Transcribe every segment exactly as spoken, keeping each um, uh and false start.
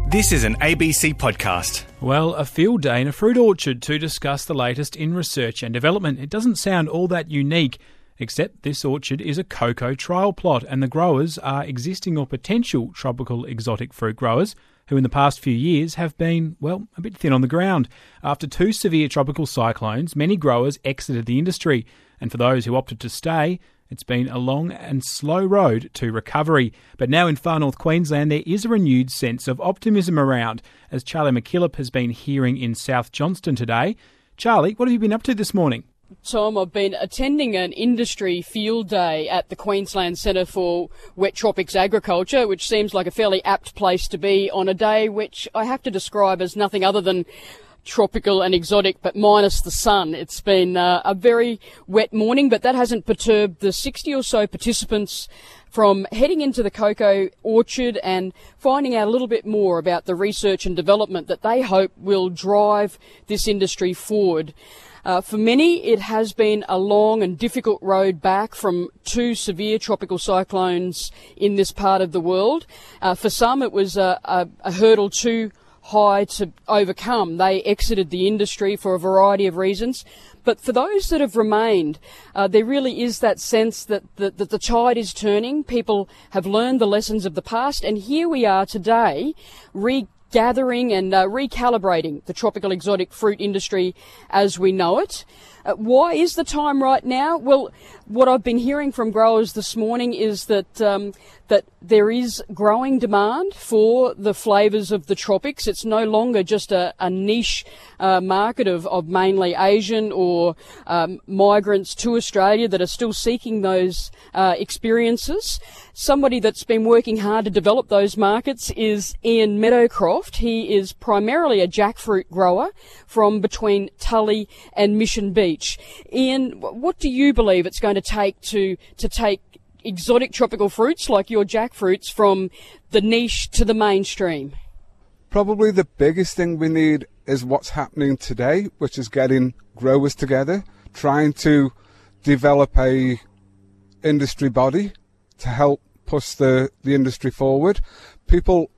This is an A B C podcast. Well, a field day in a fruit orchard to discuss the latest in research and development. It doesn't sound all that unique, except this orchard is a cocoa trial plot and the growers are existing or potential tropical exotic fruit growers who in the past few years have been, well, a bit thin on the ground. After two severe tropical cyclones, many growers exited the industry, and for those who opted to stay, it's been a long and slow road to recovery. But now in far north Queensland, there is a renewed sense of optimism around, as Charlie McKillop has been hearing in South Johnston today. Charlie, what have you been up to this morning? Tom, I've been attending an industry field day at the Queensland Centre for Wet Tropics Agriculture, which seems like a fairly apt place to be on a day which I have to describe as nothing other than tropical and exotic, but minus the sun. It's been uh, a very wet morning, but that hasn't perturbed the sixty or so participants from heading into the cocoa orchard and finding out a little bit more about the research and development that they hope will drive this industry forward. Uh, for many, it has been a long and difficult road back from two severe tropical cyclones in this part of the world. Uh, for some, it was a, a, a hurdle too high to overcome. They exited the industry for a variety of reasons. But for those that have remained, uh, there really is that sense that the, that the tide is turning. People have learned the lessons of the past, and here we are today, regathering and uh, recalibrating the tropical exotic fruit industry as we know it. Uh, why is the time right now? Well, what I've been hearing from growers this morning is that um, that there is growing demand for the flavours of the tropics. It's no longer just a, a niche uh, market of, of mainly Asian or um, migrants to Australia that are still seeking those uh, experiences. Somebody that's been working hard to develop those markets is Ian Meadowcroft. He is primarily a jackfruit grower from between Tully and Mission Beach. Ian, what do you believe it's going to take to to take exotic tropical fruits like your jackfruits from the niche to the mainstream? Probably the biggest thing we need is what's happening today, which is getting growers together, trying to develop a industry body to help push the, the industry forward. People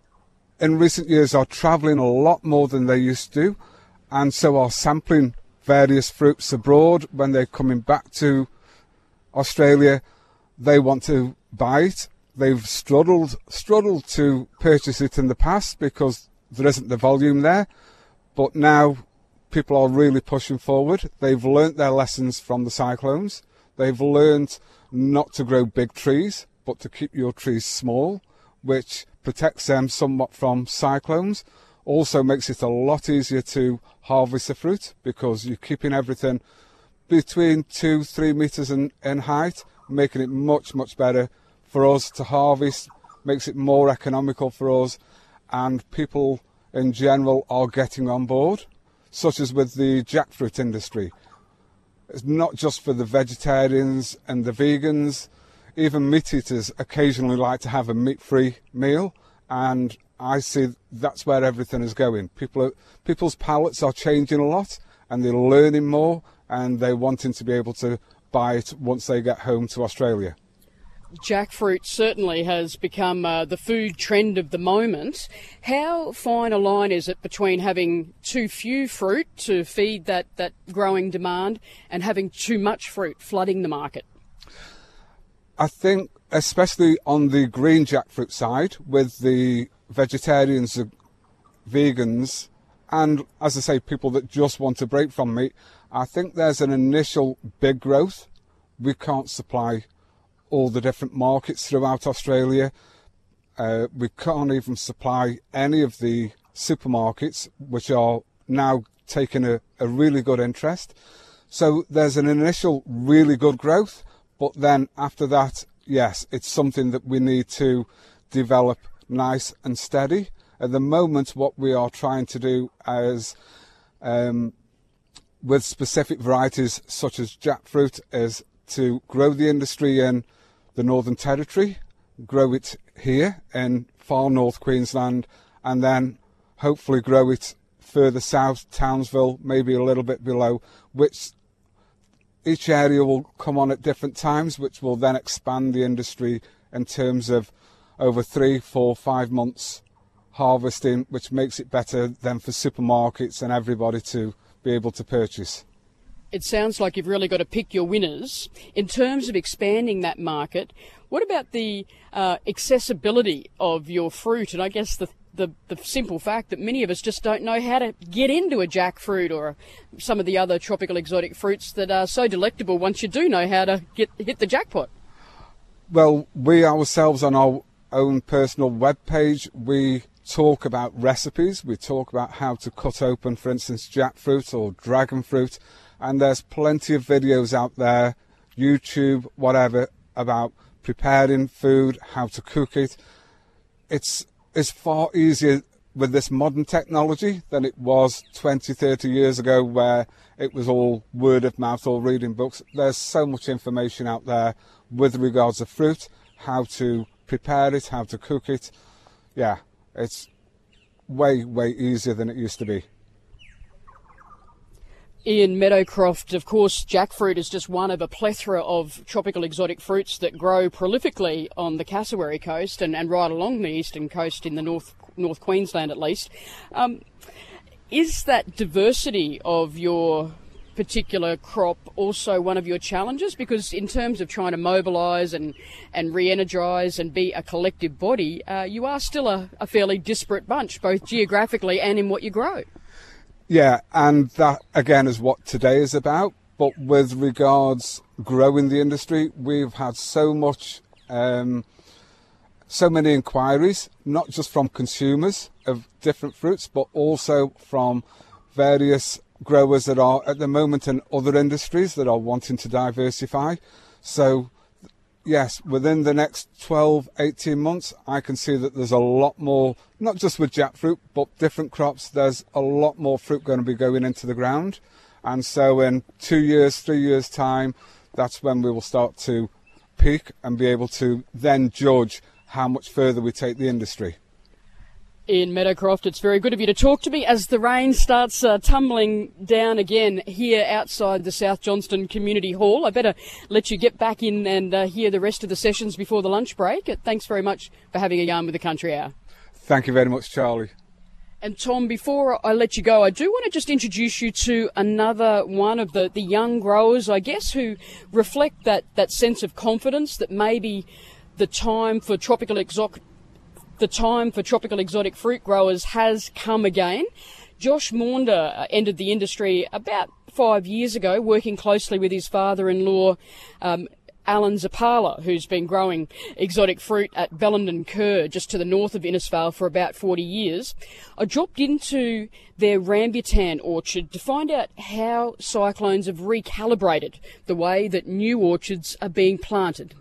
in recent years are travelling a lot more than they used to, and so are sampling various fruits abroad. When they're coming back to Australia, they want to buy it. They've struggled struggled to purchase it in the past because there isn't the volume there, but now people are really pushing forward. They've learnt their lessons from the cyclones. They've learnt not to grow big trees, but to keep your trees small, which protects them somewhat from cyclones. Also makes it a lot easier to harvest the fruit because you're keeping everything between two, three metres in, in height, making it much, much better for us to harvest, makes it more economical for us, and people in general are getting on board, such as with the jackfruit industry. It's not just for the vegetarians and the vegans. Even meat eaters occasionally like to have a meat-free meal, and I see that's where everything is going. People are, people's palates are changing a lot, and they're learning more, and they're wanting to be able to buy it once they get home to Australia. Jackfruit certainly has become uh, the food trend of the moment. How fine a line is it between having too few fruit to feed that, that growing demand and having too much fruit flooding the market? I think especially on the green jackfruit side, with the vegetarians, the vegans, and as I say, people that just want to break from meat, I think there's an initial big growth. We can't supply all the different markets throughout Australia. Uh, we can't even supply any of the supermarkets, which are now taking a, a really good interest. So there's an initial really good growth, but then after that, yes, it's something that we need to develop nice and steady. At the moment, what we are trying to do is, um, with specific varieties such as jackfruit, is to grow the industry in the Northern Territory, grow it here in far north Queensland, and then hopefully grow it further south, Townsville, maybe a little bit below, which each area will come on at different times, which will then expand the industry in terms of over three, four, five months harvesting, which makes it better then for supermarkets and everybody to be able to purchase. It sounds like you've really got to pick your winners. In terms of expanding that market, what about the uh, accessibility of your fruit? And I guess the, the the simple fact that many of us just don't know how to get into a jackfruit or some of the other tropical exotic fruits that are so delectable once you do know how to get hit the jackpot. Well, we ourselves on our own personal webpage, we talk about recipes. We talk about how to cut open, for instance, jackfruit or dragon fruit. And there's plenty of videos out there, YouTube, whatever, about preparing food, how to cook it. It's, it's far easier with this modern technology than it was twenty, thirty years ago, where it was all word of mouth or reading books. There's so much information out there with regards to fruit, how to prepare it, how to cook it. Yeah, it's way, way easier than it used to be. Ian Meadowcroft, of course, jackfruit is just one of a plethora of tropical exotic fruits that grow prolifically on the Cassowary coast and, and right along the eastern coast in the North North Queensland at least. Um, is that diversity of your particular crop also one of your challenges? Because in terms of trying to mobilise and, and re-energise and be a collective body, uh, you are still a, a fairly disparate bunch, both geographically and in what you grow. Yeah, and that again is what today is about. But with regards growing the industry, we've had so much, um, so many inquiries, not just from consumers of different fruits, but also from various growers that are at the moment in other industries that are wanting to diversify. So yes, within the next twelve, eighteen months, I can see that there's a lot more, not just with jackfruit, but different crops. There's a lot more fruit going to be going into the ground. And so in two years, three years' time, that's when we will start to peak and be able to then judge how much further we take the industry. Ian Meadowcroft, it's very good of you to talk to me as the rain starts uh, tumbling down again here outside the South Johnston Community Hall. I better let you get back in and uh, hear the rest of the sessions before the lunch break. Uh, thanks very much for having a yarn with the Country Hour. Thank you very much, Charlie. And Tom, before I let you go, I do want to just introduce you to another one of the, the young growers, I guess, who reflect that, that sense of confidence that maybe the time for tropical exotic The time for tropical exotic fruit growers has come again. Josh Maunder entered the industry about five years ago, working closely with his father-in-law, um, Alan Zapala, who's been growing exotic fruit at Bellenden Kerr, just to the north of Innisfail, for about forty years. I dropped into their rambutan orchard to find out how cyclones have recalibrated the way that new orchards are being planted.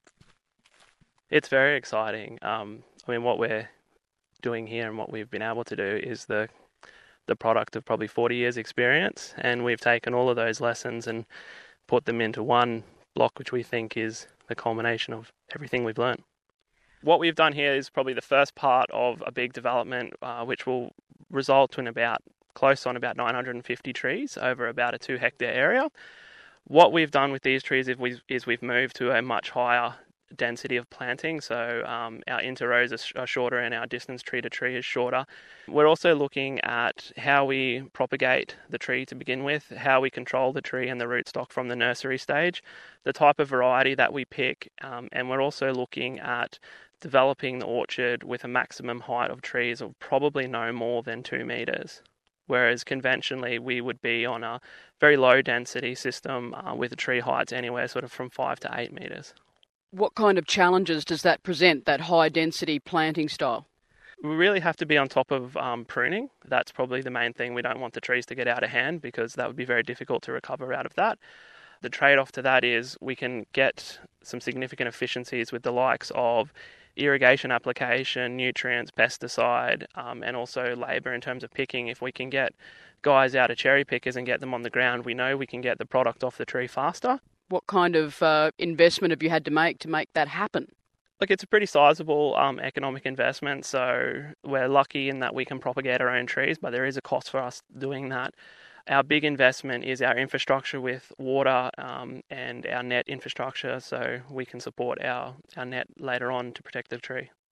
It's very exciting. Um, I mean, what we're doing here and what we've been able to do is the the product of probably forty years experience, and we've taken all of those lessons and put them into one block, which we think is the culmination of everything we've learned. What we've done here is probably the first part of a big development, uh, which will result in about close on about nine hundred fifty trees over about a two hectare area. What we've done with these trees is we've, is we've moved to a much higher density of planting, so um, our interrows are, are shorter and our distance tree to tree is shorter. We're also looking at how we propagate the tree to begin with, how we control the tree and the rootstock from the nursery stage, the type of variety that we pick, um, and we're also looking at developing the orchard with a maximum height of trees of probably no more than two metres. Whereas conventionally we would be on a very low density system uh, with the tree heights anywhere sort of from five to eight metres. What kind of challenges does that present, that high-density planting style? We really have to be on top of um, pruning. That's probably the main thing. We don't want the trees to get out of hand because that would be very difficult to recover out of that. The trade-off to that is we can get some significant efficiencies with the likes of irrigation application, nutrients, pesticide, um, and also labour in terms of picking. If we can get guys out of cherry pickers and get them on the ground, we know we can get the product off the tree faster. What kind of uh, investment have you had to make to make that happen? Look, it's a pretty sizable um, economic investment, so we're lucky in that we can propagate our own trees, but there is a cost for us doing that. Our big investment is our infrastructure with water um, and our net infrastructure, so we can support our, our net later on to protect the tree.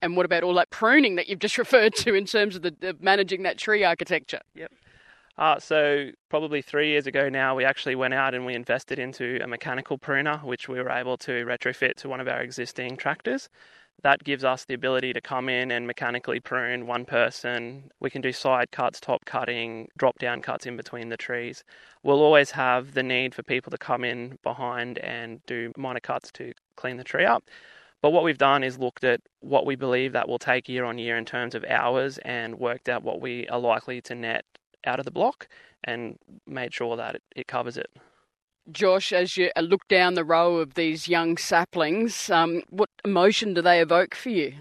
And what about all that pruning that you've just referred to in terms of the, the managing that tree architecture? Yep. Uh, so probably three years ago now, we actually went out and we invested into a mechanical pruner, which we were able to retrofit to one of our existing tractors. That gives us the ability to come in and mechanically prune one person. We can do side cuts, top cutting, drop down cuts in between the trees. We'll always have the need for people to come in behind and do minor cuts to clean the tree up. But what we've done is looked at what we believe that will take year on year in terms of hours and worked out what we are likely to net out of the block and made sure that it, it covers it. Josh, as you look down the row of these young saplings, um, what emotion do they evoke for you?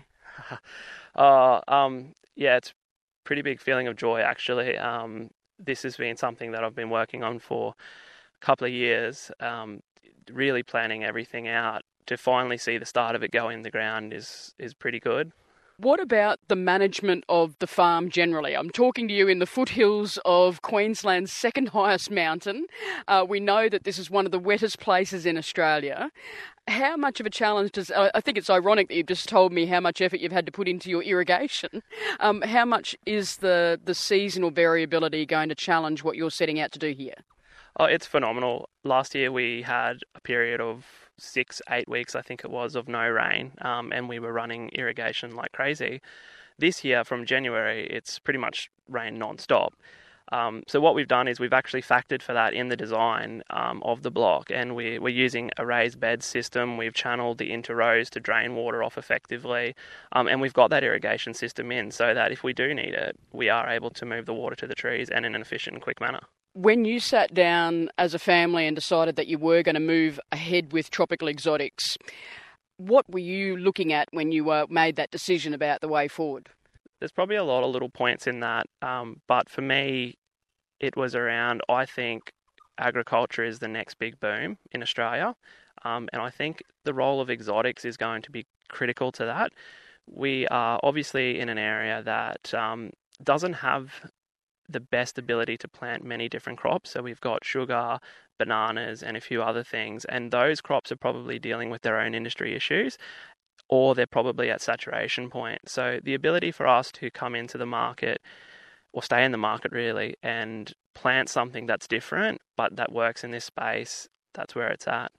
uh, um, yeah, it's a pretty big feeling of joy, actually. Um, this has been something that I've been working on for a couple of years, um, really planning everything out. To finally see the start of it go in the ground is is pretty good. What about the management of the farm generally? I'm talking to you in the foothills of Queensland's second highest mountain. Uh, we know that this is one of the wettest places in Australia. How much of a challenge does... I think it's ironic that you've just told me how much effort you've had to put into your irrigation. Um, how much is the, the seasonal variability going to challenge what you're setting out to do here? Oh, it's phenomenal. Last year we had a period of six, eight weeks, I think it was, of no rain, um, and we were running irrigation like crazy. This year, from January, it's pretty much rain non-stop. Um, so what we've done is we've actually factored for that in the design um, of the block, and we, we're using a raised bed system. We've channeled the inter-rows to drain water off effectively, um, and we've got that irrigation system in so that if we do need it, we are able to move the water to the trees and in an efficient and quick manner. When you sat down as a family and decided that you were going to move ahead with tropical exotics, what were you looking at when you uh, made that decision about the way forward? There's probably a lot of little points in that, um, but for me, it was around, I think agriculture is the next big boom in Australia, um, and I think the role of exotics is going to be critical to that. We are obviously in an area that um, doesn't have the best ability to plant many different crops. So we've got sugar, bananas, and a few other things. And those crops are probably dealing with their own industry issues, or they're probably at saturation point. So the ability for us to come into the market, or stay in the market really, and plant something that's different, but that works in this space, that's where it's at.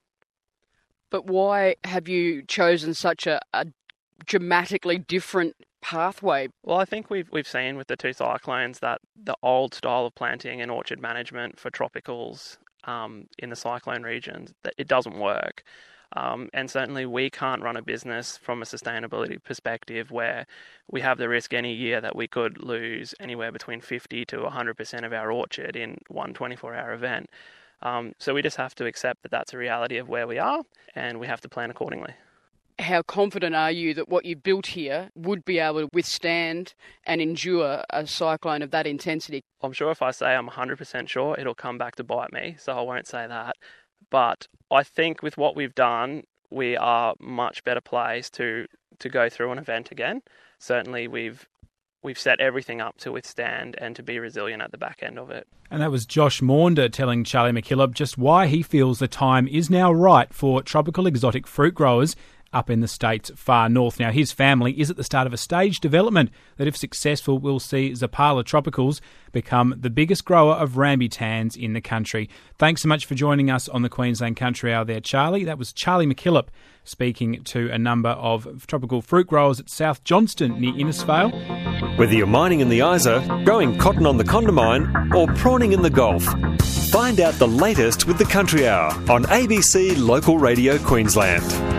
But why have you chosen such a, a dramatically different pathway? Well, I think we've we've seen with the two cyclones that the old style of planting and orchard management for tropicals um, in the cyclone regions, that it doesn't work. Um, and certainly we can't run a business from a sustainability perspective where we have the risk any year that we could lose anywhere between fifty to one hundred percent of our orchard in one twenty-four hour event. Um, so we just have to accept that that's a reality of where we are, and we have to plan accordingly. How confident are you that what you've built here would be able to withstand and endure a cyclone of that intensity? I'm sure if I say I'm one hundred percent sure, it'll come back to bite me, so I won't say that. But I think with what we've done, we are much better placed to, to go through an event again. Certainly we've we've set everything up to withstand and to be resilient at the back end of it. And that was Josh Maunder telling Charlie McKillop just why he feels the time is now right for tropical exotic fruit growers up in the state's far north. Now, his family is at the start of a staged development that, if successful, will see Zapala Tropicals become the biggest grower of rambutans in the country. Thanks so much for joining us on the Queensland Country Hour there, Charlie. That was Charlie McKillop speaking to a number of tropical fruit growers at South Johnston near Innisfail. Whether you're mining in the Isa, growing cotton on the Condamine, or prawning in the Gulf, find out the latest with the Country Hour on A B C Local Radio Queensland.